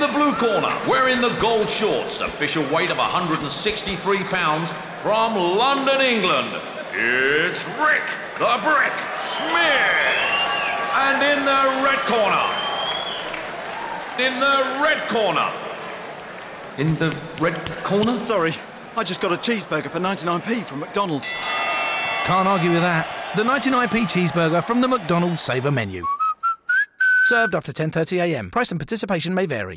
the blue corner, wearing the gold shorts, official weight of 163 pounds, from London, England, it's Rick the Brick Smith. And in the red corner, Sorry, I just got a cheeseburger for 99p from McDonald's. Can't argue with that. The 99p cheeseburger from the McDonald's Saver menu. Served after 10:30 a.m. Price and participation may vary.